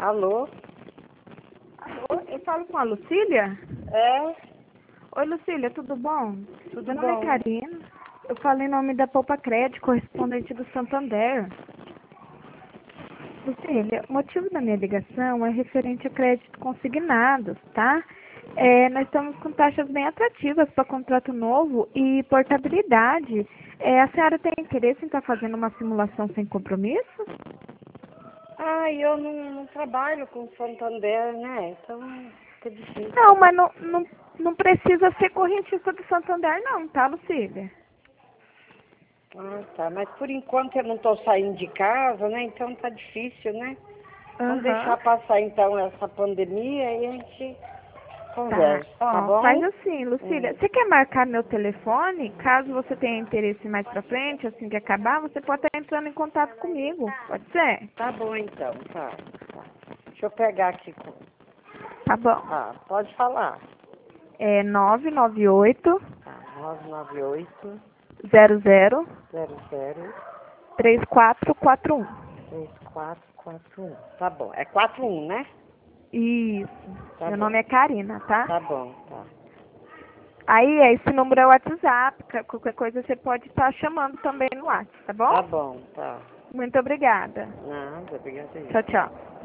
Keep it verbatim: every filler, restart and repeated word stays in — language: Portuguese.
Alô? Alô, eu falo com a Lucília? É? Oi, Lucília, tudo bom? Tudo Meu nome bom? é Karina. Eu falo em nome da Poupa Crédito, correspondente do Santander. Lucília, o motivo da minha ligação é referente a crédito consignados, tá? É, nós estamos com taxas bem atrativas para contrato novo e portabilidade. É, a senhora tem interesse em estar fazendo uma simulação sem compromisso? Ah, eu não, não trabalho com Santander, né? Então fica difícil. Não, mas não, não, não precisa ser correntista do Santander não, tá, Lucília? Ah, tá. Mas por enquanto eu não estou saindo de casa, né? Então tá difícil, né? Vamos Aham. deixar passar então essa pandemia e a gente Tá, conversa, tá ó, faz bom? assim, Lucília, Hum. você quer marcar meu telefone? Caso você tenha interesse mais pra frente, assim que acabar, você pode estar entrando em contato comigo, pode ser? Tá bom então, tá. Tá. Deixa eu pegar aqui. com- Tá bom. Tá, pode falar. É nove nove oito, Tá, nove nove oito zero zero, zero zero três quatro quatro um. três quatro quatro um. Tá bom. É quatro um, né? Isso. Tá Meu bom. nome é Karina, tá? Tá bom, tá. Aí, esse número é o WhatsApp, ca- qualquer coisa você pode estar chamando também no WhatsApp, tá bom? Tá bom, tá. Muito obrigada. Nada, obrigada aí. Tchau, tchau.